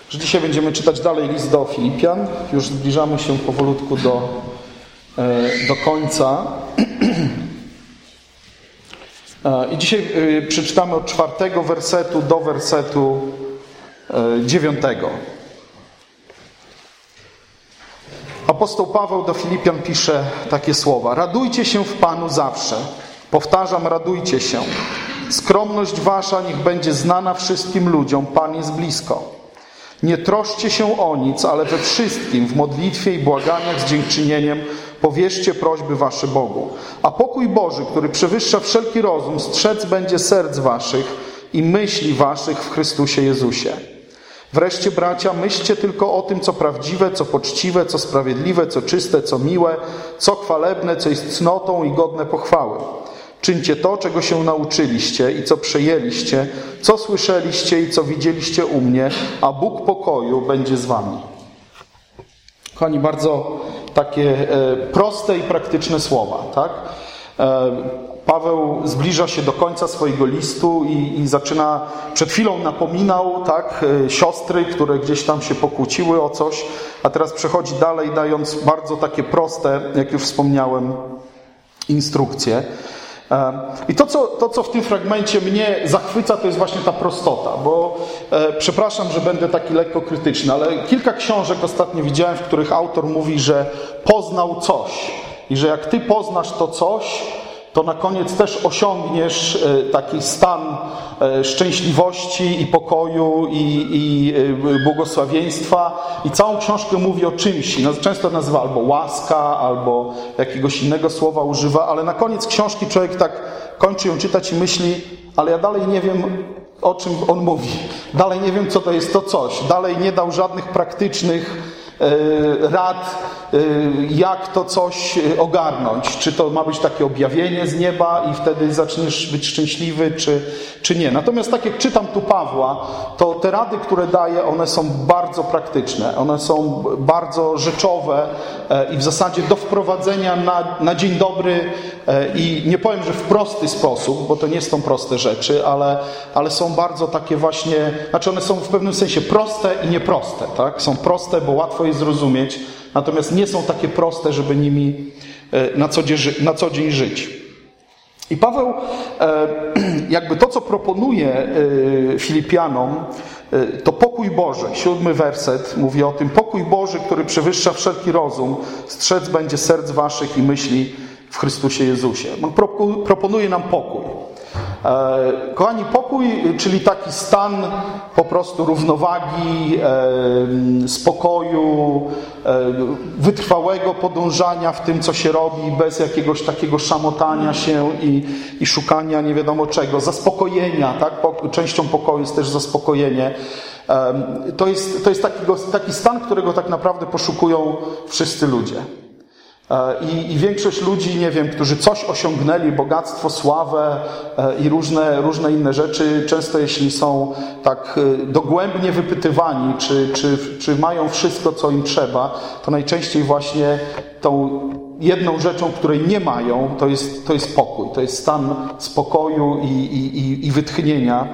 że dzisiaj będziemy czytać dalej list do Filipian. Już zbliżamy się powolutku do końca. I dzisiaj przeczytamy od 4 wersetu do wersetu 9. Apostoł Paweł do Filipian pisze takie słowa. Radujcie się w Panu zawsze. Powtarzam, radujcie się. Skromność wasza niech będzie znana wszystkim ludziom. Pan jest blisko. Nie troszcie się o nic, ale we wszystkim, w modlitwie i błaganiach z dziękczynieniem powierzcie prośby wasze Bogu. A pokój Boży, który przewyższa wszelki rozum, strzec będzie serc waszych i myśli waszych w Chrystusie Jezusie. Wreszcie, bracia, myślcie tylko o tym, co prawdziwe, co poczciwe, co sprawiedliwe, co czyste, co miłe, co chwalebne, co jest cnotą i godne pochwały. Czyńcie to, czego się nauczyliście i co przejęliście, co słyszeliście i co widzieliście u mnie, a Bóg pokoju będzie z wami. Kochani, bardzo takie proste i praktyczne słowa, tak? Paweł zbliża się do końca swojego listu i zaczyna, przed chwilą napominał, tak, siostry, które gdzieś tam się pokłóciły o coś, a teraz przechodzi dalej, dając bardzo takie proste, jak już wspomniałem, instrukcje. I to, co w tym fragmencie mnie zachwyca, to jest właśnie ta prostota, bo przepraszam, że będę taki lekko krytyczny, ale kilka książek ostatnio widziałem, w których autor mówi, że poznał coś i że jak ty poznasz to coś, to na koniec też osiągniesz taki stan szczęśliwości i pokoju i błogosławieństwa. I całą książkę mówi o czymś. Często nazywa albo łaska, albo jakiegoś innego słowa używa, ale na koniec książki człowiek tak kończy ją czytać i myśli, ale ja dalej nie wiem, o czym on mówi. Dalej nie wiem, co to jest to coś. Dalej nie dał żadnych praktycznych rad, jak to coś ogarnąć. Czy to ma być takie objawienie z nieba i wtedy zaczniesz być szczęśliwy, czy nie. Natomiast tak jak czytam tu Pawła, to te rady, które daje, one są bardzo praktyczne. One są bardzo rzeczowe i w zasadzie do wprowadzenia na dzień dobry i nie powiem, że w prosty sposób, bo to nie są proste rzeczy, ale są bardzo takie właśnie, znaczy one są w pewnym sensie proste i nieproste, tak? Są proste, bo łatwo je zrozumieć, natomiast nie są takie proste, żeby nimi na co dzień żyć. I Paweł jakby to, co proponuje Filipianom, to pokój Boży. 7 werset mówi o tym. Pokój Boży, który przewyższa wszelki rozum, strzec będzie serc waszych i myśli w Chrystusie Jezusie. On proponuje nam pokój. Kochani, pokój, czyli taki stan po prostu równowagi, spokoju, wytrwałego podążania w tym, co się robi, bez jakiegoś takiego szamotania się i szukania nie wiadomo czego, zaspokojenia, tak? Częścią pokoju jest też zaspokojenie. To jest taki stan, którego tak naprawdę poszukują wszyscy ludzie. I większość ludzi, nie wiem, którzy coś osiągnęli, bogactwo, sławę i różne inne rzeczy, często jeśli są tak dogłębnie wypytywani, czy mają wszystko, co im trzeba, to najczęściej właśnie tą jedną rzeczą, której nie mają, to jest pokój. To jest stan spokoju i wytchnienia,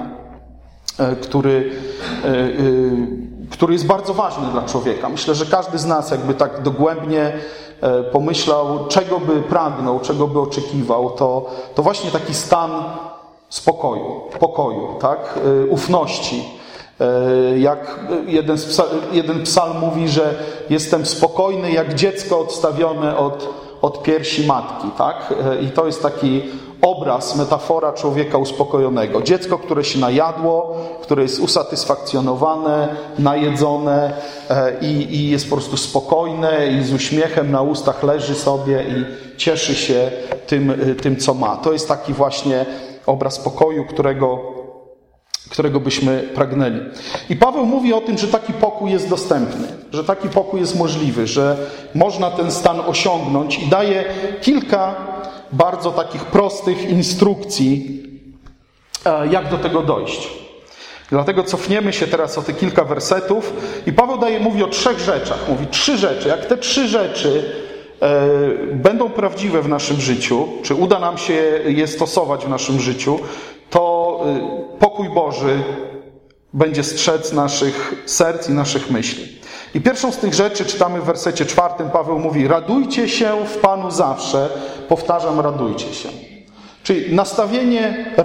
który jest bardzo ważny dla człowieka. Myślę, że każdy z nas jakby tak dogłębnie pomyślał, czego by pragnął, czego by oczekiwał, to właśnie taki stan pokoju, tak? Ufności. Jak jeden psalm mówi, że jestem spokojny jak dziecko odstawione od piersi matki, tak? I to jest taki obraz, metafora człowieka uspokojonego. Dziecko, które się najadło, które jest usatysfakcjonowane, najedzone i jest po prostu spokojne i z uśmiechem na ustach leży sobie i cieszy się tym, co ma. To jest taki właśnie obraz pokoju, którego byśmy pragnęli. I Paweł mówi o tym, że taki pokój jest dostępny, że taki pokój jest możliwy, że można ten stan osiągnąć i daje kilka bardzo takich prostych instrukcji, jak do tego dojść. Dlatego cofniemy się teraz o te kilka wersetów i Paweł mówi o 3 rzeczach. Mówi 3 rzeczy. Jak te 3 rzeczy będą prawdziwe w naszym życiu, czy uda nam się je stosować w naszym życiu, to pokój Boży będzie strzec naszych serc i naszych myśli. I pierwszą z tych rzeczy czytamy w wersecie 4. Paweł mówi: radujcie się w Panu zawsze. Powtarzam, radujcie się. Czyli nastawienie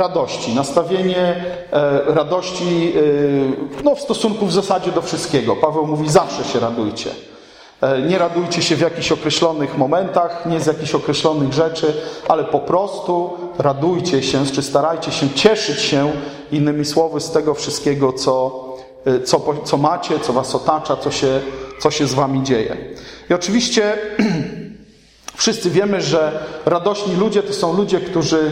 radości w stosunku w zasadzie do wszystkiego. Paweł mówi: zawsze się radujcie. Nie radujcie się w jakichś określonych momentach, nie z jakichś określonych rzeczy, ale po prostu radujcie się, czy starajcie się cieszyć się, innymi słowy, z tego wszystkiego, co macie, co was otacza, co się z wami dzieje. I oczywiście wszyscy wiemy, że radośni ludzie to są ludzie, którzy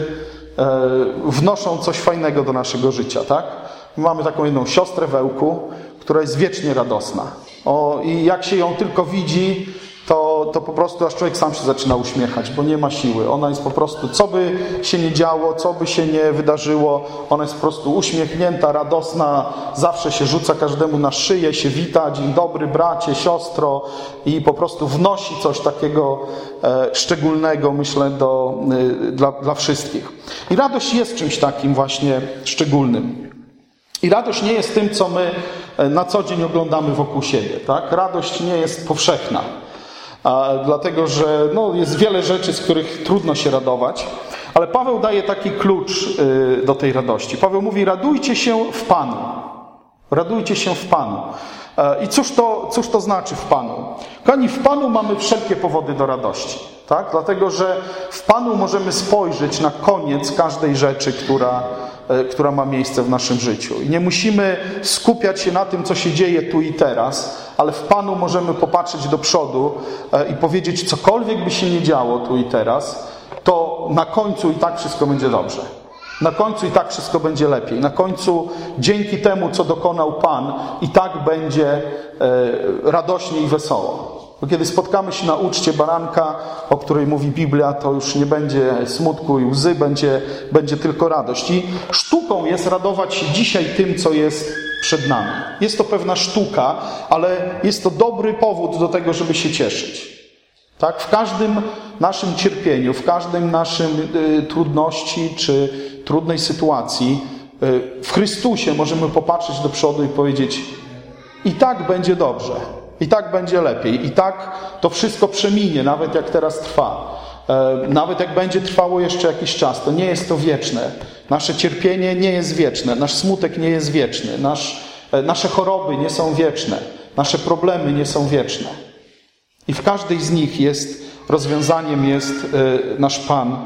wnoszą coś fajnego do naszego życia, tak? Mamy taką jedną siostrę w Ełku, która jest wiecznie radosna. I jak się ją tylko widzi, to po prostu aż człowiek sam się zaczyna uśmiechać, bo nie ma siły. Ona jest po prostu, co by się nie działo, co by się nie wydarzyło, ona jest po prostu uśmiechnięta, radosna, zawsze się rzuca każdemu na szyję, się wita: dzień dobry bracie, siostro, i po prostu wnosi coś takiego szczególnego, myślę, dla wszystkich. I radość jest czymś takim właśnie szczególnym. I radość nie jest tym, co my na co dzień oglądamy wokół siebie, tak? Radość nie jest powszechna. Dlatego, że jest wiele rzeczy, z których trudno się radować, ale Paweł daje taki klucz do tej radości. Paweł mówi: radujcie się w Panu. Radujcie się w Panu. I cóż to znaczy w Panu? Kochani, w Panu mamy wszelkie powody do radości, tak? Dlatego, że w Panu możemy spojrzeć na koniec każdej rzeczy, która ma miejsce w naszym życiu. I nie musimy skupiać się na tym, co się dzieje tu i teraz, ale w Panu możemy popatrzeć do przodu i powiedzieć: cokolwiek by się nie działo tu i teraz, to na końcu i tak wszystko będzie dobrze. Na końcu i tak wszystko będzie lepiej. Na końcu, dzięki temu, co dokonał Pan, i tak będzie radośnie i wesoło. Bo kiedy spotkamy się na uczcie baranka, o której mówi Biblia, to już nie będzie smutku i łzy, będzie tylko radość. I sztuką jest radować się dzisiaj tym, co jest przed nami. Jest to pewna sztuka, ale jest to dobry powód do tego, żeby się cieszyć. Tak? W każdym naszym cierpieniu, w każdym naszym trudności czy trudnej sytuacji, w Chrystusie możemy popatrzeć do przodu i powiedzieć: i tak będzie dobrze. I tak będzie lepiej. I tak to wszystko przeminie, nawet jak teraz trwa. Nawet jak będzie trwało jeszcze jakiś czas. To nie jest to wieczne. Nasze cierpienie nie jest wieczne. Nasz smutek nie jest wieczny. Nasze choroby nie są wieczne. Nasze problemy nie są wieczne. I w każdej z nich rozwiązaniem jest nasz Pan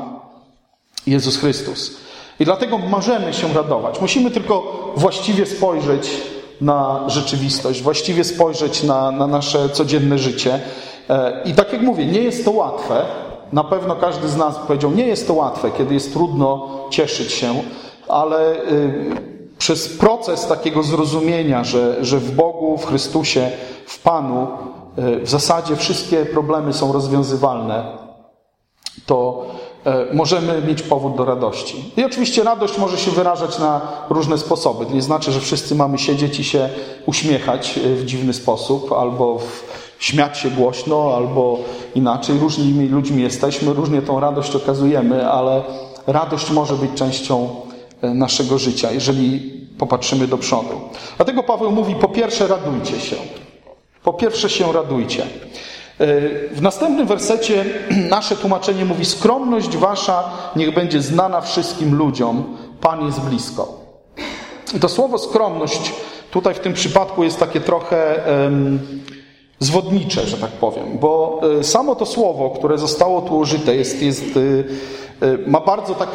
Jezus Chrystus. I dlatego możemy się radować. Musimy tylko właściwie spojrzeć na rzeczywistość, właściwie spojrzeć na nasze codzienne życie. I tak jak mówię, nie jest to łatwe. Na pewno każdy z nas powiedział: nie jest to łatwe, kiedy jest trudno cieszyć się, ale przez proces takiego zrozumienia, że w Bogu, w Chrystusie, w Panu w zasadzie wszystkie problemy są rozwiązywalne, to możemy mieć powód do radości. I oczywiście radość może się wyrażać na różne sposoby. To nie znaczy, że wszyscy mamy siedzieć i się uśmiechać w dziwny sposób, albo śmiać się głośno, albo inaczej. Różnymi ludźmi jesteśmy, różnie tą radość okazujemy, ale radość może być częścią naszego życia, jeżeli popatrzymy do przodu. Dlatego Paweł mówi: po pierwsze, radujcie się. Po pierwsze się radujcie. W następnym wersecie nasze tłumaczenie mówi: skromność wasza niech będzie znana wszystkim ludziom, Pan jest blisko. I to słowo skromność tutaj w tym przypadku jest takie trochę zwodnicze, że tak powiem, bo samo to słowo, które zostało tu użyte, ma bardzo taki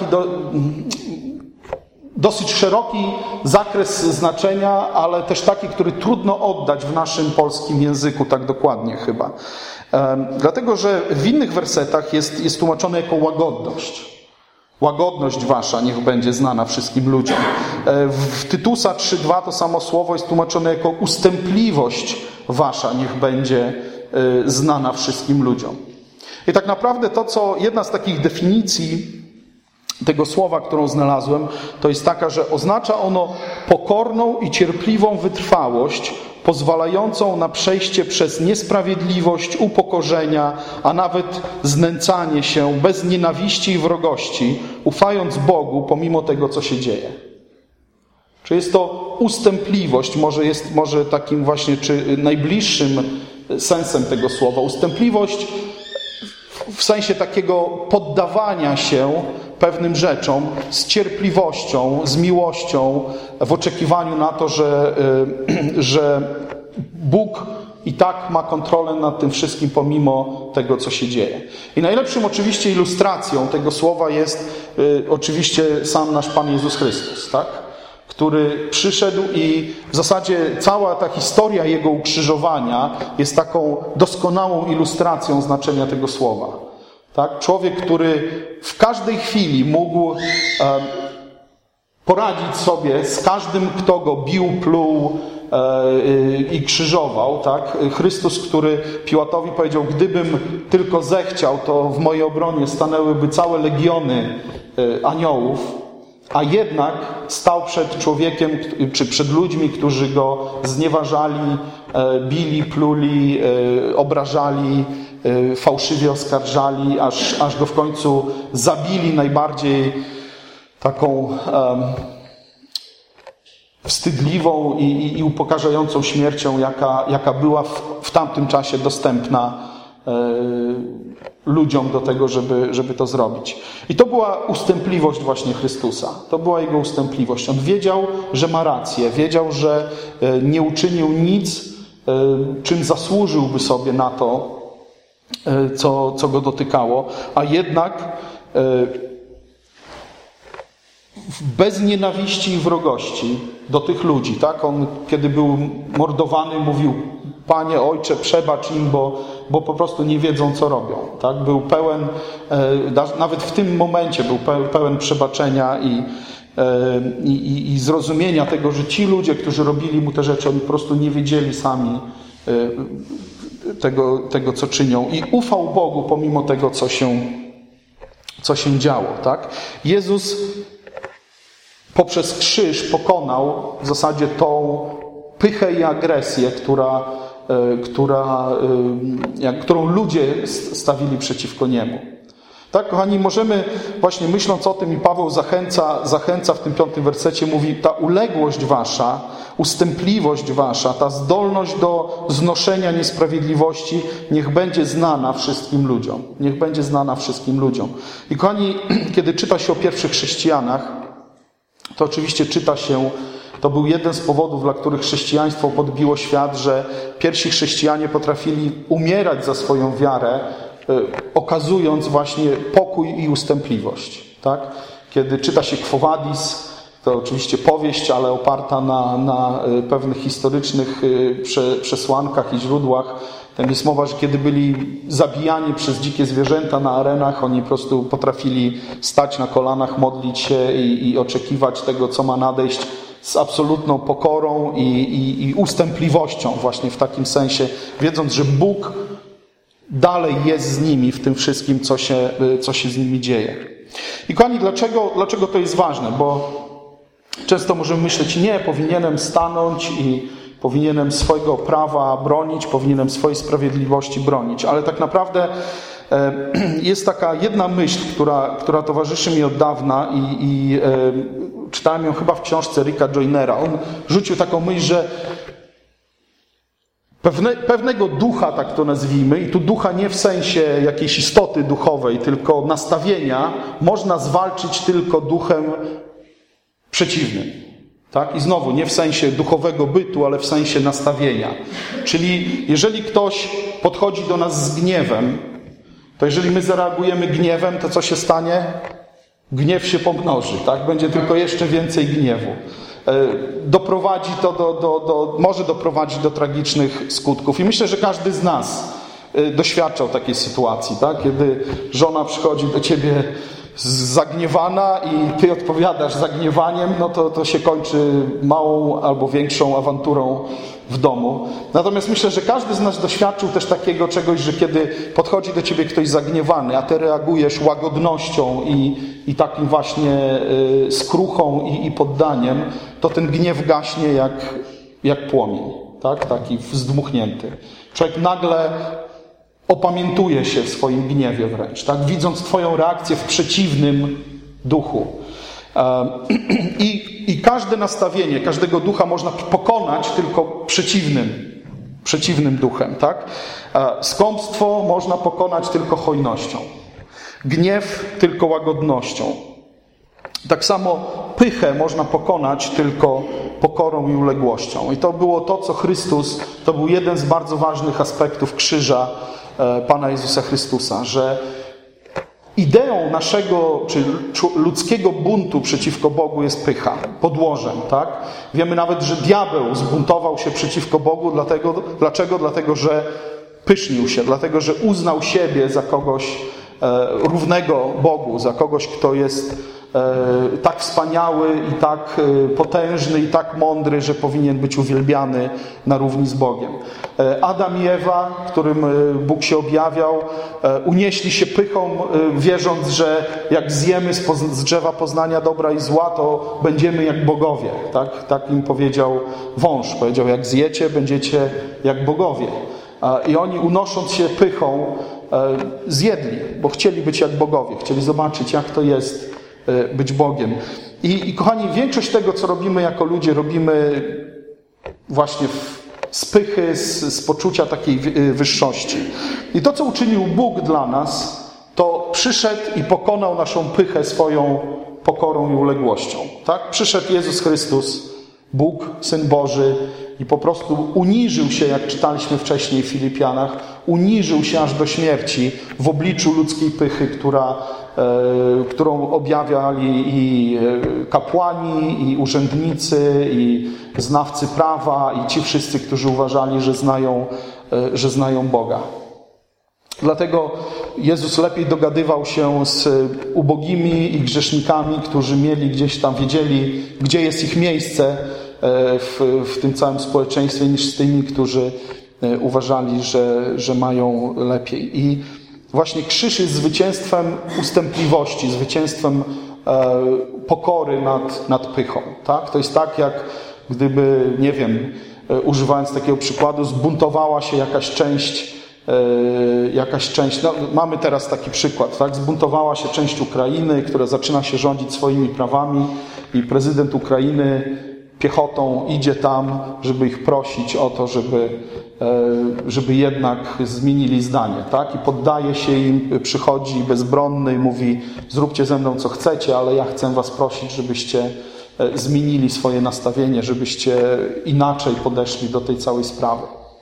dosyć szeroki zakres znaczenia, ale też taki, który trudno oddać w naszym polskim języku tak dokładnie chyba. Dlatego, że w innych wersetach jest tłumaczone jako łagodność. Łagodność wasza niech będzie znana wszystkim ludziom. W Tytusa 3:2 to samo słowo jest tłumaczone jako ustępliwość wasza niech będzie znana wszystkim ludziom. I tak naprawdę jedna z takich definicji tego słowa, którą znalazłem, to jest taka, że oznacza ono pokorną i cierpliwą wytrwałość, pozwalającą na przejście przez niesprawiedliwość, upokorzenia, a nawet znęcanie się bez nienawiści i wrogości, ufając Bogu pomimo tego, co się dzieje. Czy jest to ustępliwość może takim właśnie, czy najbliższym sensem tego słowa. Ustępliwość w sensie takiego poddawania się pewnym rzeczom z cierpliwością, z miłością, w oczekiwaniu na to, że Bóg i tak ma kontrolę nad tym wszystkim, pomimo tego, co się dzieje. I najlepszym oczywiście ilustracją tego słowa jest oczywiście sam nasz Pan Jezus Chrystus, tak? Który przyszedł i w zasadzie cała ta historia Jego ukrzyżowania jest taką doskonałą ilustracją znaczenia tego słowa. Tak? Człowiek, który w każdej chwili mógł poradzić sobie z każdym, kto go bił, pluł i krzyżował. Tak? Chrystus, który Piłatowi powiedział, gdybym tylko zechciał, to w mojej obronie stanęłyby całe legiony aniołów, a jednak stał przed człowiekiem, czy przed ludźmi, którzy go znieważali, bili, pluli, obrażali, fałszywie oskarżali, aż go w końcu zabili najbardziej taką wstydliwą i upokarzającą śmiercią, jaka była w tamtym czasie dostępna ludziom do tego, żeby to zrobić. I to była ustępliwość właśnie Chrystusa. To była Jego ustępliwość. On wiedział, że ma rację. Wiedział, że nie uczynił nic, czym zasłużyłby sobie na to, co go dotykało, a jednak bez nienawiści i wrogości do tych ludzi. Tak? On, kiedy był mordowany, mówił: Panie, Ojcze, przebacz im, bo po prostu nie wiedzą, co robią. Tak? Był pełen, nawet w tym momencie był pełen przebaczenia i zrozumienia tego, że ci ludzie, którzy robili mu te rzeczy, oni po prostu nie wiedzieli sami tego, co czynią. I ufał Bogu pomimo tego, co się działo. Tak? Jezus poprzez krzyż pokonał w zasadzie tą pychę i agresję, którą ludzie stawili przeciwko Niemu. Tak, kochani, możemy właśnie myśląc o tym, i Paweł zachęca w tym 5 wersecie, mówi: ta uległość wasza, ustępliwość wasza, ta zdolność do znoszenia niesprawiedliwości niech będzie znana wszystkim ludziom. Niech będzie znana wszystkim ludziom. I kochani, kiedy czyta się o pierwszych chrześcijanach, to oczywiście czyta się, to był jeden z powodów, dla których chrześcijaństwo podbiło świat, że pierwsi chrześcijanie potrafili umierać za swoją wiarę, okazując właśnie pokój i ustępliwość. Tak? Kiedy czyta się Quo Vadis, to oczywiście powieść, ale oparta na pewnych historycznych przesłankach i źródłach. Tam jest mowa, że kiedy byli zabijani przez dzikie zwierzęta na arenach, oni po prostu potrafili stać na kolanach, modlić się i oczekiwać tego, co ma nadejść, z absolutną pokorą i ustępliwością właśnie w takim sensie, wiedząc, że Bóg dalej jest z nimi w tym wszystkim, co się z nimi dzieje. I kochani, dlaczego to jest ważne? Bo często możemy myśleć: nie, powinienem stanąć i powinienem swojego prawa bronić, powinienem swojej sprawiedliwości bronić. Ale tak naprawdę jest taka jedna myśl, która towarzyszy mi od dawna i czytałem ją chyba w książce Ricka Joynera. On rzucił taką myśl, że pewnego ducha, tak to nazwijmy, i tu ducha nie w sensie jakiejś istoty duchowej, tylko nastawienia, można zwalczyć tylko duchem przeciwnym. Tak? I znowu, nie w sensie duchowego bytu, ale w sensie nastawienia. Czyli jeżeli ktoś podchodzi do nas z gniewem, to jeżeli my zareagujemy gniewem, to co się stanie? Gniew się pomnoży, tak? Będzie tylko jeszcze więcej gniewu. Doprowadzi to może doprowadzić do tragicznych skutków. I myślę, że każdy z nas doświadczał takiej sytuacji, tak? Kiedy żona przychodzi do ciebie zagniewana i ty odpowiadasz zagniewaniem, no to się kończy małą albo większą awanturą w domu. Natomiast myślę, że każdy z nas doświadczył też takiego czegoś, że kiedy podchodzi do ciebie ktoś zagniewany, a ty reagujesz łagodnością i takim właśnie skruchą i poddaniem, to ten gniew gaśnie jak płomień, tak? Taki zdmuchnięty. Człowiek nagle opamiętuje się w swoim gniewie wręcz, tak? Widząc twoją reakcję w przeciwnym duchu. I I każde nastawienie, każdego ducha można pokonać tylko przeciwnym duchem, tak? Skąpstwo można pokonać tylko hojnością. Gniew tylko łagodnością. Tak samo pychę można pokonać tylko pokorą i uległością. I to było to, co Chrystus, to był jeden z bardzo ważnych aspektów krzyża Pana Jezusa Chrystusa, że ideą naszego, czy ludzkiego buntu przeciwko Bogu jest pycha, podłożem, tak? Wiemy nawet, że diabeł zbuntował się przeciwko Bogu, dlaczego? Dlatego, że pysznił się, dlatego, że uznał siebie za kogoś równego Bogu, za kogoś, kto jest tak wspaniały i tak potężny i tak mądry, że powinien być uwielbiany na równi z Bogiem. Adam i Ewa, którym Bóg się objawiał, unieśli się pychą, wierząc, że jak zjemy z drzewa poznania dobra i zła, to będziemy jak bogowie. Tak im powiedział wąż. Powiedział, jak zjecie, będziecie jak bogowie. I oni, unosząc się pychą, zjedli, bo chcieli być jak bogowie. Chcieli zobaczyć, jak to jest być Bogiem. I kochani, większość tego, co robimy jako ludzie, robimy właśnie z pychy, z poczucia takiej wyższości. I to, co uczynił Bóg dla nas, to przyszedł i pokonał naszą pychę swoją pokorą i uległością. Tak? Przyszedł Jezus Chrystus, Bóg, Syn Boży, i po prostu uniżył się, jak czytaliśmy wcześniej w Filipianach, uniżył się aż do śmierci w obliczu ludzkiej pychy, którą objawiali i kapłani, i urzędnicy, i znawcy prawa, i ci wszyscy, którzy uważali, że znają Boga. Dlatego Jezus lepiej dogadywał się z ubogimi i grzesznikami, którzy mieli gdzieś tam, wiedzieli, gdzie jest ich miejsce w tym całym społeczeństwie, niż z tymi, którzy uważali, że mają lepiej. I właśnie krzyż jest zwycięstwem ustępliwości, zwycięstwem pokory nad pychą. Tak? To jest tak, jak gdyby, nie wiem, używając takiego przykładu, zbuntowała się jakaś część, no, mamy teraz taki przykład, tak? Zbuntowała się część Ukrainy, która zaczyna się rządzić swoimi prawami, i prezydent Ukrainy piechotą idzie tam, żeby ich prosić o to, żeby jednak zmienili zdanie, tak? I poddaje się im, przychodzi bezbronny i mówi: zróbcie ze mną co chcecie, ale ja chcę was prosić, żebyście zmienili swoje nastawienie, żebyście inaczej podeszli do tej całej sprawy.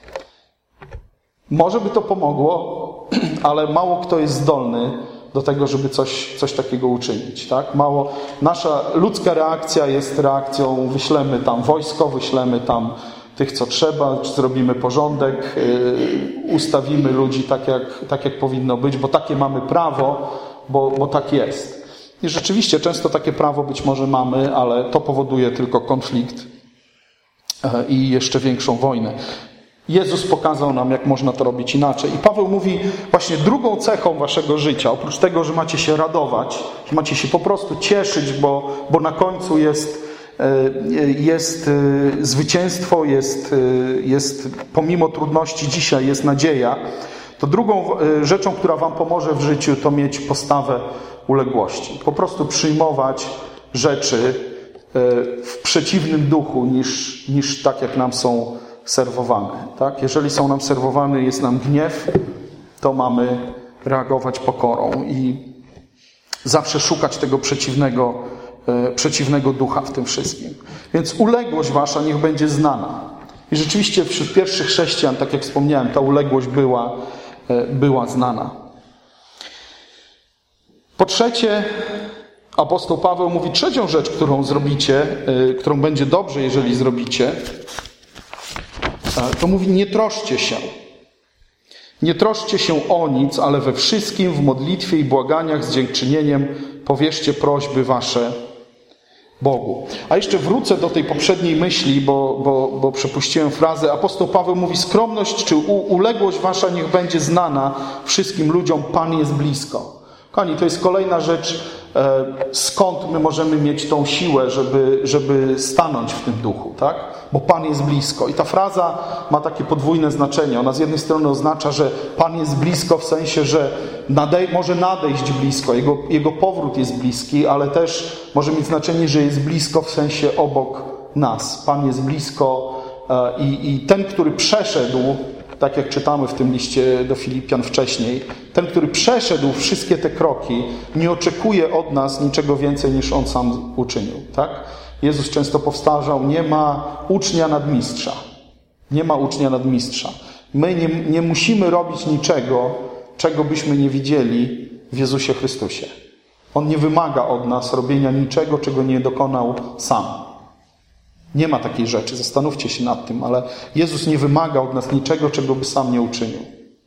Może by to pomogło, ale mało kto jest zdolny do tego, żeby coś takiego uczynić. Tak? Nasza ludzka reakcja jest reakcją: wyślemy tam wojsko, wyślemy tam tych, co trzeba, zrobimy porządek, ustawimy ludzi tak jak powinno być, bo takie mamy prawo, bo tak jest. I rzeczywiście często takie prawo być może mamy, ale to powoduje tylko konflikt i jeszcze większą wojnę. Jezus pokazał nam, jak można to robić inaczej. I Paweł mówi, właśnie drugą cechą waszego życia, oprócz tego, że macie się radować, że macie się po prostu cieszyć, bo na końcu jest zwycięstwo, jest pomimo trudności dzisiaj jest nadzieja, to drugą rzeczą, która wam pomoże w życiu, to mieć postawę uległości. Po prostu przyjmować rzeczy w przeciwnym duchu niż tak, jak nam są serwowane. Tak? Jeżeli są nam serwowane, jest nam gniew, to mamy reagować pokorą i zawsze szukać tego przeciwnego ducha w tym wszystkim. Więc uległość wasza niech będzie znana. I rzeczywiście wśród pierwszych chrześcijan, tak jak wspomniałem, ta uległość była znana. Po trzecie, apostoł Paweł mówi trzecią rzecz, którą zrobicie, którą będzie dobrze, jeżeli zrobicie, to mówi: nie troszcie się. Nie troszcie się o nic, ale we wszystkim w modlitwie i błaganiach z dziękczynieniem powierzcie prośby wasze Bogu. A jeszcze wrócę do tej poprzedniej myśli, bo przepuściłem frazę. Apostoł Paweł mówi: skromność czy uległość wasza niech będzie znana wszystkim ludziom, Pan jest blisko. Kochani, to jest kolejna rzecz, skąd my możemy mieć tą siłę, żeby stanąć w tym duchu, tak? bo Pan jest blisko. I ta fraza ma takie podwójne znaczenie. Ona z jednej strony oznacza, że Pan jest blisko w sensie, że może nadejść blisko, Jego powrót jest bliski, ale też może mieć znaczenie, że jest blisko w sensie obok nas. Pan jest blisko i ten, który przeszedł, tak jak czytamy w tym liście do Filipian wcześniej, ten, który przeszedł wszystkie te kroki, nie oczekuje od nas niczego więcej, niż On sam uczynił. Tak? Jezus często powtarzał, nie ma ucznia nadmistrza. Nie ma ucznia nadmistrza. My nie musimy robić niczego, czego byśmy nie widzieli w Jezusie Chrystusie. On nie wymaga od nas robienia niczego, czego nie dokonał sam. Nie ma takiej rzeczy, zastanówcie się nad tym, ale Jezus nie wymaga od nas niczego, czego by sam nie uczynił.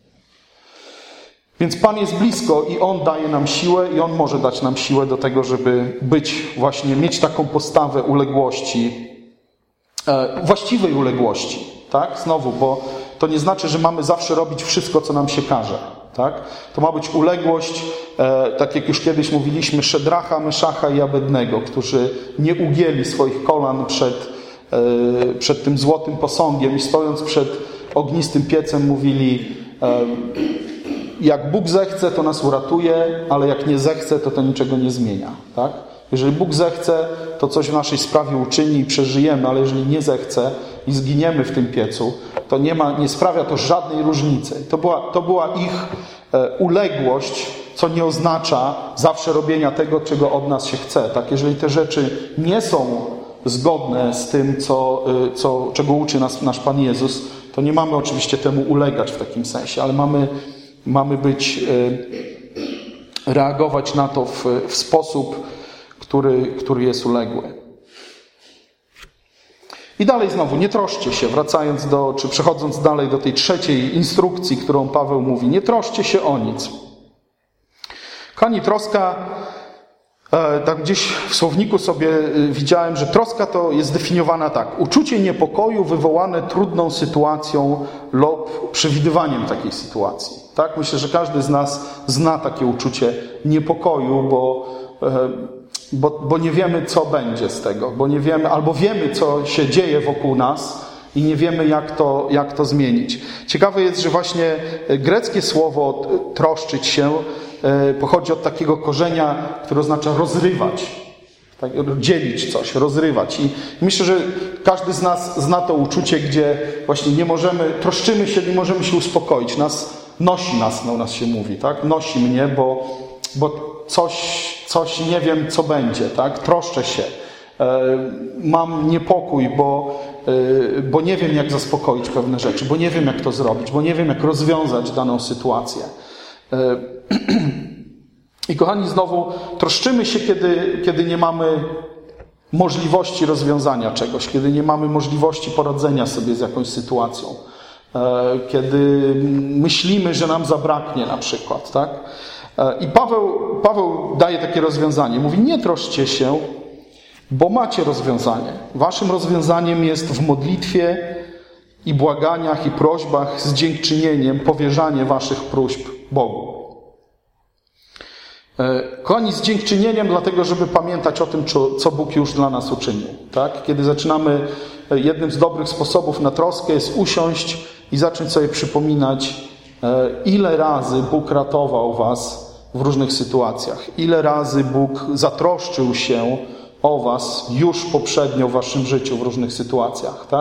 Więc Pan jest blisko i On daje nam siłę i On może dać nam siłę do tego, żeby mieć taką postawę uległości, właściwej uległości, tak? Znowu, bo to nie znaczy, że mamy zawsze robić wszystko, co nam się każe, tak? To ma być uległość, tak jak już kiedyś mówiliśmy, Szedracha, Meszacha i Abednego, którzy nie ugięli swoich kolan przed tym złotym posągiem i stojąc przed ognistym piecem mówili, jak Bóg zechce, to nas uratuje, ale jak nie zechce, to niczego nie zmienia. Tak? Jeżeli Bóg zechce, to coś w naszej sprawie uczyni i przeżyjemy, ale jeżeli nie zechce i zginiemy w tym piecu, to nie sprawia to żadnej różnicy. To była ich uległość, co nie oznacza zawsze robienia tego, czego od nas się chce. Tak? Jeżeli te rzeczy nie są zgodne z tym, czego uczy nas nasz Pan Jezus, to nie mamy oczywiście temu ulegać w takim sensie, ale mamy reagować na to w sposób, który jest uległy. I dalej znowu, nie troszcie się, przechodząc dalej do tej trzeciej instrukcji, którą Paweł mówi, nie troszcie się o nic. Kochani, troska, tak gdzieś w słowniku sobie widziałem, że troska to jest definiowana tak. Uczucie niepokoju wywołane trudną sytuacją lub przewidywaniem takiej sytuacji. Tak? Myślę, że każdy z nas zna takie uczucie niepokoju, bo nie wiemy, co będzie z tego, bo nie wiemy, albo wiemy, co się dzieje wokół nas i nie wiemy, jak to zmienić. Ciekawe jest, że właśnie greckie słowo troszczyć się pochodzi od takiego korzenia, które oznacza rozrywać. Tak, dzielić coś, rozrywać. I myślę, że każdy z nas zna to uczucie, gdzie właśnie troszczymy się, nie możemy się uspokoić. Nosi nas, u nas się mówi, tak? Nosi mnie, bo coś nie wiem, co będzie, tak? Troszczę się. Mam niepokój, bo nie wiem, jak zaspokoić pewne rzeczy, bo nie wiem, jak to zrobić, bo nie wiem, jak rozwiązać daną sytuację. I kochani, znowu troszczymy się, kiedy nie mamy możliwości rozwiązania czegoś, kiedy nie mamy możliwości poradzenia sobie z jakąś sytuacją, kiedy myślimy, że nam zabraknie na przykład, tak? I Paweł daje takie rozwiązanie. Mówi, nie troszcie się, bo macie rozwiązanie. Waszym rozwiązaniem jest w modlitwie i błaganiach i prośbach z dziękczynieniem powierzanie waszych próśb Bogu. Kochani, z dziękczynieniem, dlatego, żeby pamiętać o tym, co Bóg już dla nas uczynił. Tak? Kiedy zaczynamy, jednym z dobrych sposobów na troskę jest usiąść i zacząć sobie przypominać, ile razy Bóg ratował was w różnych sytuacjach. Ile razy Bóg zatroszczył się o was już poprzednio w waszym życiu w różnych sytuacjach. Tak?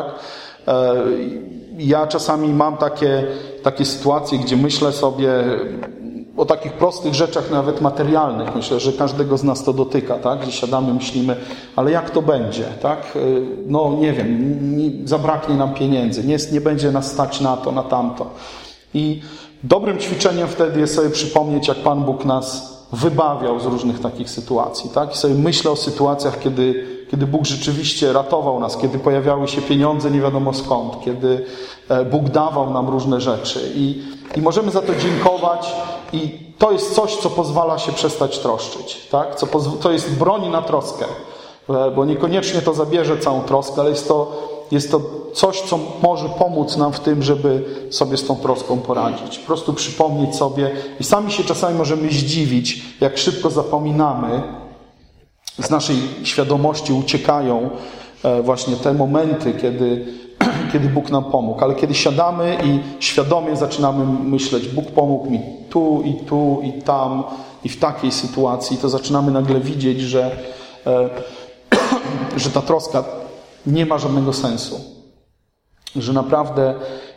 Ja czasami mam takie sytuacje, gdzie myślę sobie o takich prostych rzeczach, nawet materialnych. Myślę, że każdego z nas to dotyka, tak? Gdzie siadamy, myślimy, ale jak to będzie, tak? No nie wiem, zabraknie nam pieniędzy, nie będzie nas stać na to, na tamto. I dobrym ćwiczeniem wtedy jest sobie przypomnieć, jak Pan Bóg nas wybawiał z różnych takich sytuacji, tak? I sobie myślę o sytuacjach, kiedy Bóg rzeczywiście ratował nas, kiedy pojawiały się pieniądze nie wiadomo skąd, kiedy Bóg dawał nam różne rzeczy i możemy za to dziękować i to jest coś, co pozwala się przestać troszczyć, tak? To jest broń na troskę, bo niekoniecznie to zabierze całą troskę, ale jest to coś, co może pomóc nam w tym, żeby sobie z tą troską poradzić. Po prostu przypomnieć sobie i sami się czasami możemy zdziwić, jak szybko zapominamy, z naszej świadomości uciekają właśnie te momenty, kiedy Bóg nam pomógł. Ale kiedy siadamy i świadomie zaczynamy myśleć, Bóg pomógł mi tu i tam i w takiej sytuacji, to zaczynamy nagle widzieć, że ta troska nie ma żadnego sensu. Że naprawdę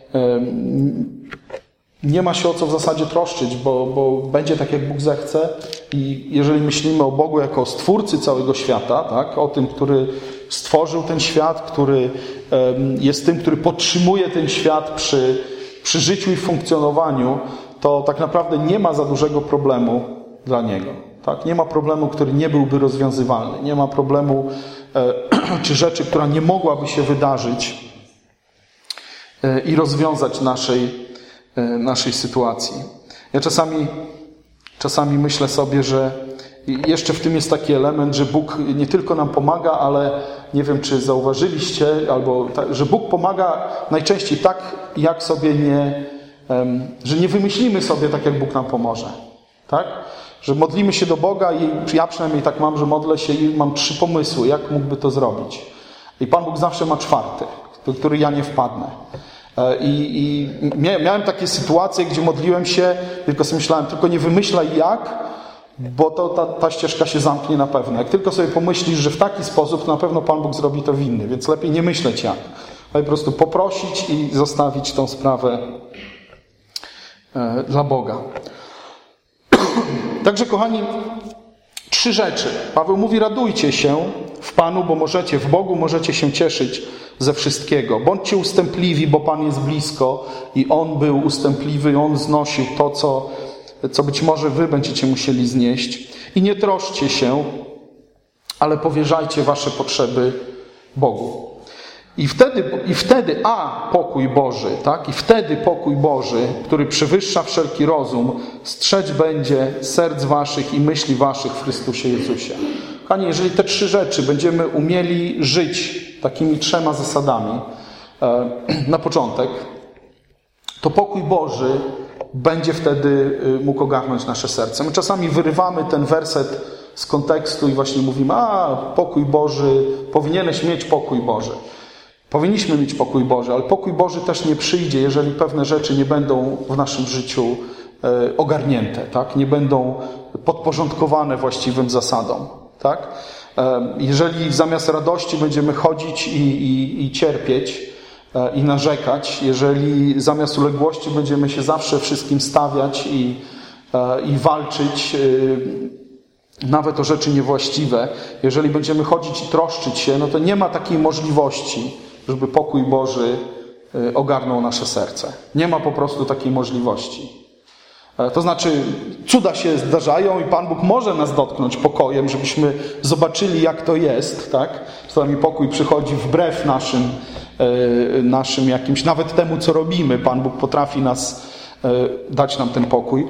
nie ma się o co w zasadzie troszczyć, bo będzie tak, jak Bóg zechce. I jeżeli myślimy o Bogu jako o Stwórcy całego świata, tak, o tym, który stworzył ten świat, który jest tym, który podtrzymuje ten świat przy życiu i funkcjonowaniu, to tak naprawdę nie ma za dużego problemu dla Niego. Tak? Nie ma problemu, który nie byłby rozwiązywalny. Nie ma problemu czy rzeczy, która nie mogłaby się wydarzyć i rozwiązać naszej sytuacji. Ja czasami myślę sobie, że jeszcze w tym jest taki element, że Bóg nie tylko nam pomaga, ale nie wiem, czy zauważyliście, że Bóg pomaga najczęściej tak, jak sobie że nie wymyślimy sobie tak, jak Bóg nam pomoże. Tak? Że modlimy się do Boga i ja przynajmniej tak mam, że modlę się i mam 3 pomysły, jak mógłby to zrobić. I Pan Bóg zawsze ma 4, do który ja nie wpadnę. I miałem takie sytuacje, gdzie modliłem się, tylko sobie myślałem, tylko nie wymyślaj jak, bo to ta ścieżka się zamknie na pewno. Jak tylko sobie pomyślisz, że w taki sposób, to na pewno Pan Bóg zrobi to w inny, więc lepiej nie myśleć jak. Ale po prostu poprosić i zostawić tą sprawę dla Boga. Także, kochani, 3 rzeczy. Paweł mówi, radujcie się w Panu, bo w Bogu możecie się cieszyć ze wszystkiego. Bądźcie ustępliwi, bo Pan jest blisko i On był ustępliwy, On znosił to, co być może wy będziecie musieli znieść. I nie troszczcie się, ale powierzajcie wasze potrzeby Bogu. I wtedy pokój Boży, tak? I wtedy pokój Boży, który przewyższa wszelki rozum, strzec będzie serc waszych i myśli waszych w Chrystusie Jezusie. Kochani, jeżeli te 3 rzeczy będziemy umieli żyć takimi 3 zasadami na początek, to pokój Boży będzie wtedy mógł ogarnąć nasze serce. My czasami wyrywamy ten werset z kontekstu i właśnie mówimy, pokój Boży, powinieneś mieć pokój Boży. Powinniśmy mieć pokój Boży, ale pokój Boży też nie przyjdzie, jeżeli pewne rzeczy nie będą w naszym życiu ogarnięte, tak? Nie będą podporządkowane właściwym zasadom. Tak? Jeżeli zamiast radości będziemy chodzić i cierpieć i narzekać, jeżeli zamiast uległości będziemy się zawsze wszystkim stawiać i walczyć nawet o rzeczy niewłaściwe, jeżeli będziemy chodzić i troszczyć się, no to nie ma takiej możliwości, żeby pokój Boży ogarnął nasze serce. Nie ma po prostu takiej możliwości. To znaczy, cuda się zdarzają i Pan Bóg może nas dotknąć pokojem, żebyśmy zobaczyli, jak to jest, tak? Czasami pokój przychodzi wbrew naszym jakimś, nawet temu, co robimy. Pan Bóg potrafi dać nam ten pokój.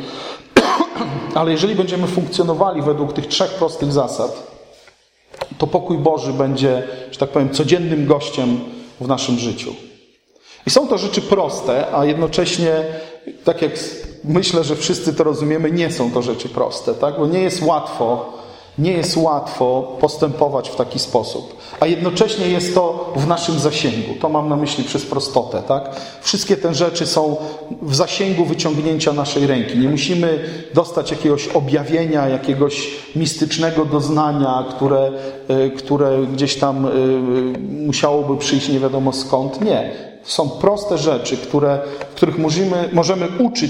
Ale jeżeli będziemy funkcjonowali według tych 3 prostych zasad, to pokój Boży będzie, że tak powiem, codziennym gościem w naszym życiu. I są to rzeczy proste, a jednocześnie, tak jak myślę, że wszyscy to rozumiemy, nie są to rzeczy proste, tak? Bo nie jest łatwo postępować w taki sposób. A jednocześnie jest to w naszym zasięgu. To mam na myśli przez prostotę, tak? Wszystkie te rzeczy są w zasięgu wyciągnięcia naszej ręki. Nie musimy dostać jakiegoś objawienia, jakiegoś mistycznego doznania, które gdzieś tam musiałoby przyjść nie wiadomo skąd. Nie. Są proste rzeczy, w których możemy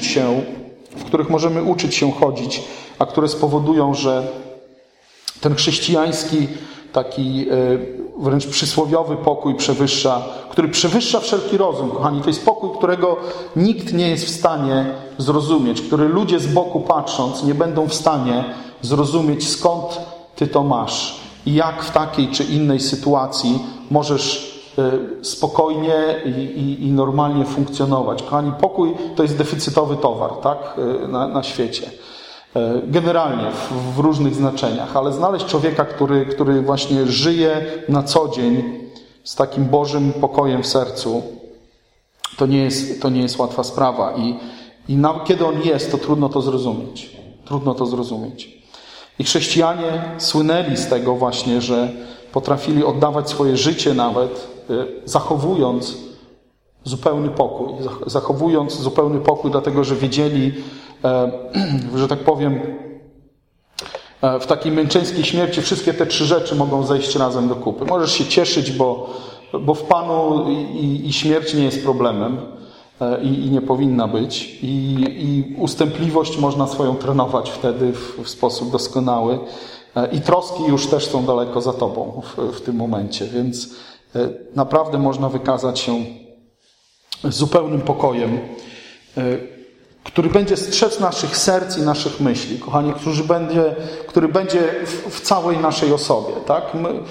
uczyć się chodzić, a które spowodują, że ten chrześcijański, taki wręcz przysłowiowy pokój który przewyższa wszelki rozum. Kochani, to jest pokój, którego nikt nie jest w stanie zrozumieć, który ludzie z boku patrząc nie będą w stanie zrozumieć, skąd ty to masz i jak w takiej czy innej sytuacji możesz spokojnie i normalnie funkcjonować. Kochani, pokój to jest deficytowy towar, tak? Na świecie. Generalnie w różnych znaczeniach, ale znaleźć człowieka, który właśnie żyje na co dzień z takim Bożym pokojem w sercu, to nie jest łatwa sprawa i kiedy on jest, to trudno to zrozumieć. I chrześcijanie słynęli z tego właśnie, potrafili oddawać swoje życie nawet, zachowując zupełny pokój, dlatego że wiedzieli, że tak powiem, w takiej męczeńskiej śmierci wszystkie te 3 rzeczy mogą zejść razem do kupy. Możesz się cieszyć, bo w Panu i śmierć nie jest problemem i nie powinna być. I ustępliwość można swoją trenować wtedy w sposób doskonały. I troski już też są daleko za Tobą w tym momencie, więc naprawdę można wykazać się zupełnym pokojem, który będzie strzec naszych serc i naszych myśli, kochani, który będzie w całej naszej osobie. Tak?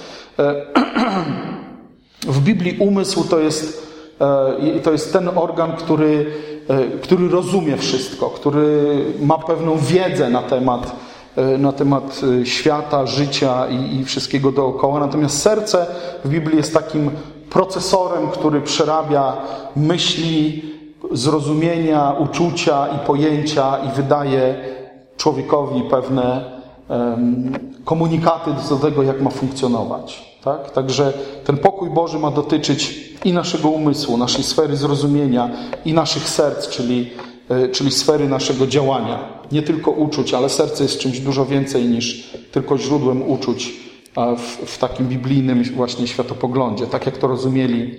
W Biblii umysł to jest ten organ, który rozumie wszystko, który ma pewną wiedzę na temat świata, życia i wszystkiego dookoła. Natomiast serce w Biblii jest takim procesorem, który przerabia myśli, zrozumienia, uczucia i pojęcia i wydaje człowiekowi pewne komunikaty do tego, jak ma funkcjonować. Tak? Także ten pokój Boży ma dotyczyć i naszego umysłu, naszej sfery zrozumienia i naszych serc, czyli sfery naszego działania. Nie tylko uczuć, ale serce jest czymś dużo więcej niż tylko źródłem uczuć w takim biblijnym właśnie światopoglądzie, tak jak to rozumieli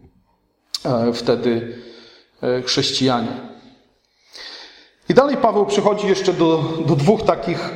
wtedy chrześcijanie. I dalej Paweł przechodzi jeszcze do 2 takich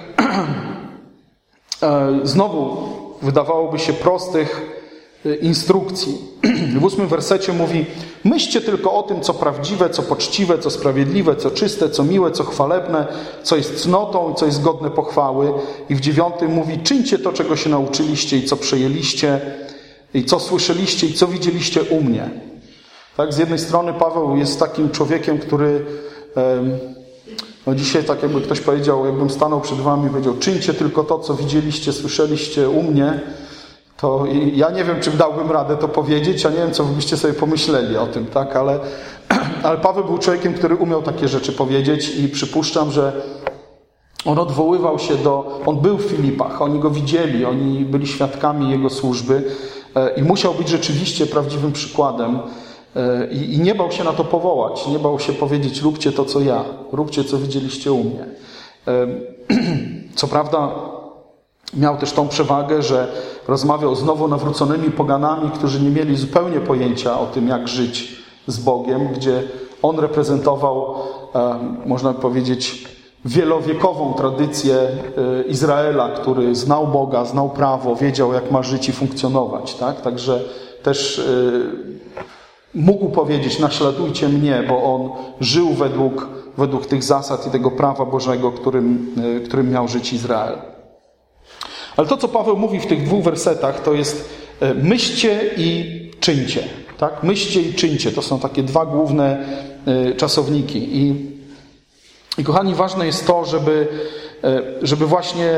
znowu wydawałoby się prostych instrukcji. W 8 wersecie mówi: myślcie tylko o tym, co prawdziwe, co poczciwe, co sprawiedliwe, co czyste, co miłe, co chwalebne, co jest cnotą i co jest godne pochwały. I w 9 mówi: czyńcie to, czego się nauczyliście i co przejęliście, i co słyszeliście i co widzieliście u mnie. Tak, z jednej strony Paweł jest takim człowiekiem, który dzisiaj tak jakby ktoś powiedział, jakbym stanął przed wami i powiedział: czyńcie tylko to, co widzieliście, słyszeliście u mnie, to ja nie wiem, czy dałbym radę to powiedzieć, a nie wiem, co byście sobie pomyśleli o tym, tak? Ale Paweł był człowiekiem, który umiał takie rzeczy powiedzieć i przypuszczam, że on odwoływał się on był w Filipach, oni go widzieli, oni byli świadkami jego służby i musiał być rzeczywiście prawdziwym przykładem i nie bał się na to powołać, nie bał się powiedzieć: róbcie to, co ja, róbcie, co widzieliście u mnie. Co prawda miał też tą przewagę, że rozmawiał z nowo nawróconymi poganami, którzy nie mieli zupełnie pojęcia o tym, jak żyć z Bogiem, gdzie on reprezentował, można powiedzieć, wielowiekową tradycję Izraela, który znał Boga, znał prawo, wiedział, jak ma żyć i funkcjonować. Tak? Także też mógł powiedzieć: naśladujcie mnie, bo on żył według tych zasad i tego prawa Bożego, którym miał żyć Izrael. Ale to, co Paweł mówi w tych 2 wersetach, to jest: myślcie i czyńcie. Tak? Myślcie i czyńcie. To są takie 2 główne czasowniki. I kochani, ważne jest to, żeby właśnie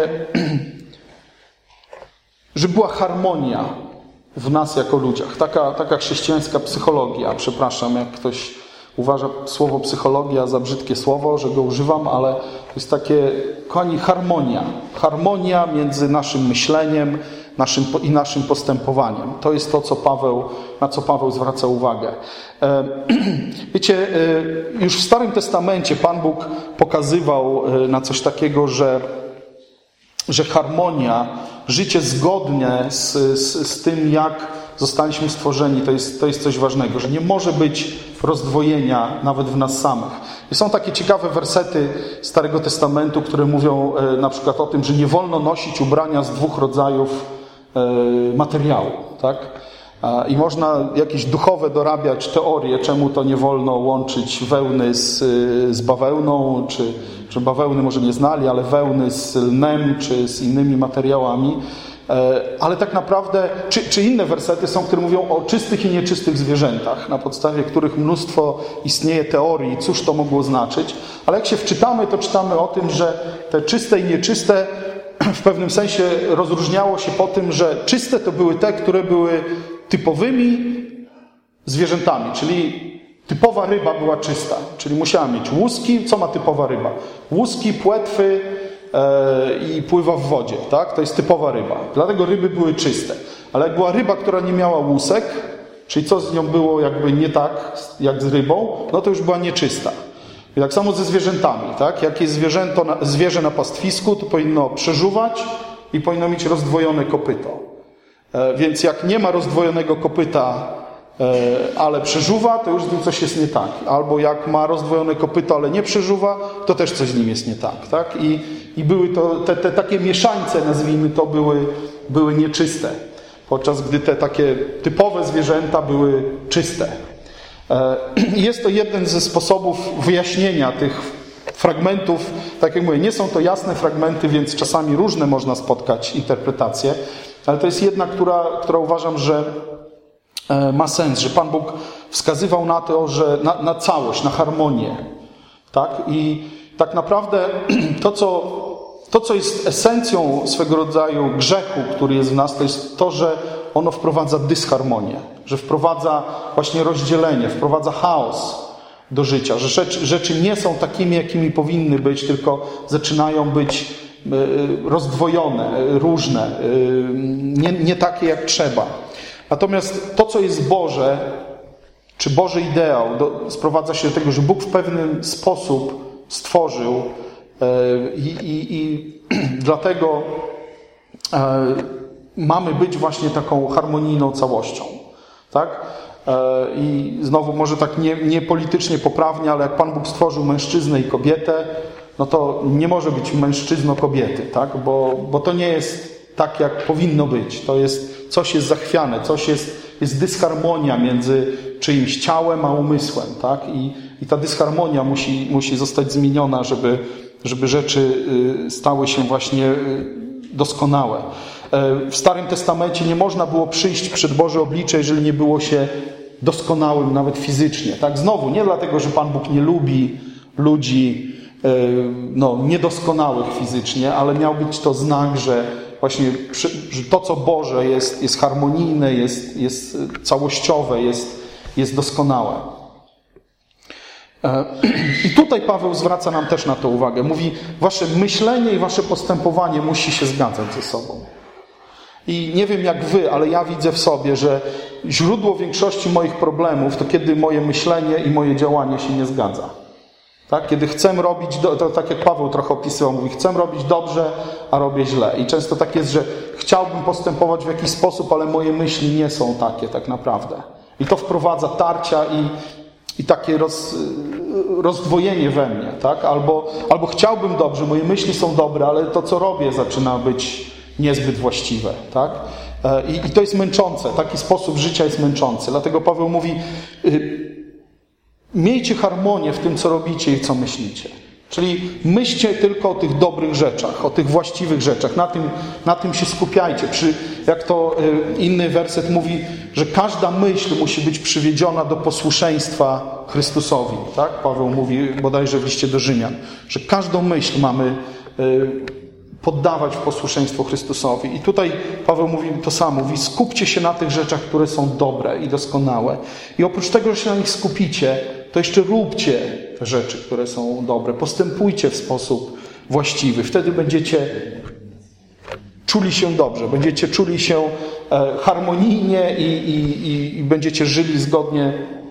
żeby była harmonia w nas jako ludziach. Taka chrześcijańska psychologia. Przepraszam, jak ktoś uważa słowo psychologia za brzydkie słowo, że go używam, ale to jest takie, kochani, harmonia. Harmonia między naszym myśleniem i naszym postępowaniem. To jest to, na co Paweł zwraca uwagę. Wiecie, już w Starym Testamencie Pan Bóg pokazywał na coś takiego, że harmonia, życie zgodne z tym, jak zostaliśmy stworzeni, to jest coś ważnego, że nie może być rozdwojenia nawet w nas samych. I są takie ciekawe wersety Starego Testamentu, które mówią na przykład o tym, że nie wolno nosić ubrania z 2 rodzajów materiału. Tak? I można jakieś duchowe dorabiać teorie, czemu to nie wolno łączyć wełny z bawełną, czy bawełny może nie znali, ale wełny z lnem, czy z innymi materiałami. Ale tak naprawdę, czy inne wersety są, które mówią o czystych i nieczystych zwierzętach, na podstawie których mnóstwo istnieje teorii, cóż to mogło znaczyć. Ale jak się wczytamy, to czytamy o tym, że te czyste i nieczyste w pewnym sensie rozróżniało się po tym, że czyste to były te, które były typowymi zwierzętami, czyli typowa ryba była czysta, czyli musiała mieć łuski. Co ma typowa ryba? Łuski, płetwy i pływa w wodzie, tak? To jest typowa ryba. Dlatego ryby były czyste. Ale jak była ryba, która nie miała łusek, czyli co z nią było jakby nie tak jak z rybą, no to już była nieczysta. I tak samo ze zwierzętami, tak? Jak jest zwierzę na pastwisku, to powinno przeżuwać i powinno mieć rozdwojone kopyto. Więc jak nie ma rozdwojonego kopyta, ale przeżuwa, to już z nim coś jest nie tak. Albo jak ma rozdwojone kopyto, ale nie przeżuwa, to też coś z nim jest nie tak. Tak? I były to te takie mieszańce, nazwijmy to, były nieczyste. Podczas gdy te takie typowe zwierzęta były czyste. Jest to jeden ze sposobów wyjaśnienia tych fragmentów. Tak jak mówię, nie są to jasne fragmenty, więc czasami różne można spotkać interpretacje, ale to jest jedna, która uważam, że ma sens, że Pan Bóg wskazywał na to, że na całość, na harmonię. Tak? I tak naprawdę to, co jest esencją swego rodzaju grzechu, który jest w nas, to jest to, że ono wprowadza dysharmonię, że wprowadza właśnie rozdzielenie, wprowadza chaos do życia, że rzeczy nie są takimi, jakimi powinny być, tylko zaczynają być rozdwojone, różne, nie takie jak trzeba. Natomiast to, co jest Boże, czy Boży ideał, sprowadza się do tego, że Bóg w pewien sposób stworzył i dlatego mamy być właśnie taką harmonijną całością. Tak? I znowu może tak nie politycznie poprawnie, ale jak Pan Bóg stworzył mężczyznę i kobietę, no to nie może być mężczyzno-kobiety, tak? Bo to nie jest tak, jak powinno być. To jest, coś jest zachwiane, jest dysharmonia między czyimś ciałem a umysłem, tak? I ta dysharmonia musi zostać zmieniona, żeby rzeczy stały się właśnie doskonałe. W Starym Testamencie nie można było przyjść przed Boże oblicze, jeżeli nie było się doskonałym, nawet fizycznie. Tak? Znowu, nie dlatego, że Pan Bóg nie lubi ludzi niedoskonałych fizycznie, ale miał być to znak, że właśnie że to, co Boże jest harmonijne, jest całościowe, jest doskonałe. I tutaj Paweł zwraca nam też na to uwagę. Mówi, wasze myślenie i wasze postępowanie musi się zgadzać ze sobą. I nie wiem jak wy, ale ja widzę w sobie, że źródło większości moich problemów to kiedy moje myślenie i moje działanie się nie zgadza. Tak? Kiedy chcę robić, to tak jak Paweł trochę opisywał, mówi, chcę robić dobrze, a robię źle. I często tak jest, że chciałbym postępować w jakiś sposób, ale moje myśli nie są takie tak naprawdę. I to wprowadza tarcia i takie rozdwojenie we mnie. Tak? Albo chciałbym dobrze, moje myśli są dobre, ale to, co robię, zaczyna być niezbyt właściwe. Tak? I to jest męczące. Taki sposób życia jest męczący. Dlatego Paweł mówi, miejcie harmonię w tym, co robicie i co myślicie. Czyli myślcie tylko o tych dobrych rzeczach, o tych właściwych rzeczach. Na tym się skupiajcie. Jak to inny werset mówi, że każda myśl musi być przywiedziona do posłuszeństwa Chrystusowi. Tak? Paweł mówi bodajże w liście do Rzymian, że każdą myśl mamy poddawać w posłuszeństwo Chrystusowi. I tutaj Paweł mówi to samo. Mówi, skupcie się na tych rzeczach, które są dobre i doskonałe. I oprócz tego, że się na nich skupicie, to jeszcze róbcie te rzeczy, które są dobre. Postępujcie w sposób właściwy. Wtedy będziecie czuli się dobrze. Będziecie czuli się harmonijnie i będziecie żyli zgodnie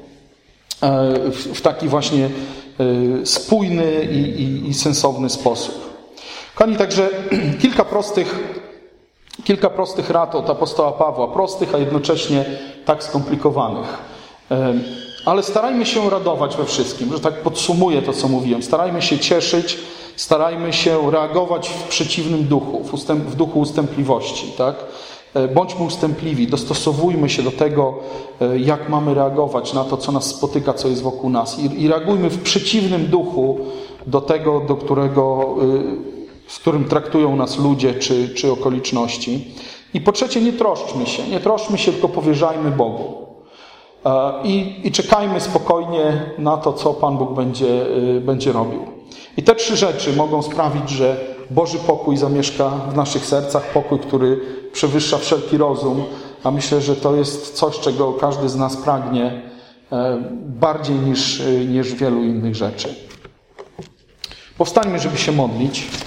w taki właśnie spójny i sensowny sposób. Kochani, także kilka prostych rad od apostoła Pawła. Prostych, a jednocześnie tak skomplikowanych. Ale starajmy się radować we wszystkim, że tak podsumuję to, co mówiłem. Starajmy się cieszyć, starajmy się reagować w przeciwnym duchu, w duchu ustępliwości. Tak? Bądźmy ustępliwi, dostosowujmy się do tego, jak mamy reagować na to, co nas spotyka, co jest wokół nas. I reagujmy w przeciwnym duchu do tego, z którym traktują nas ludzie czy okoliczności. I po trzecie, nie troszczmy się, tylko powierzajmy Bogu. I czekajmy spokojnie na to, co Pan Bóg będzie robił. I te trzy rzeczy mogą sprawić, że Boży pokój zamieszka w naszych sercach, pokój, który przewyższa wszelki rozum, a myślę, że to jest coś, czego każdy z nas pragnie bardziej niż wielu innych rzeczy. Powstańmy, żeby się modlić.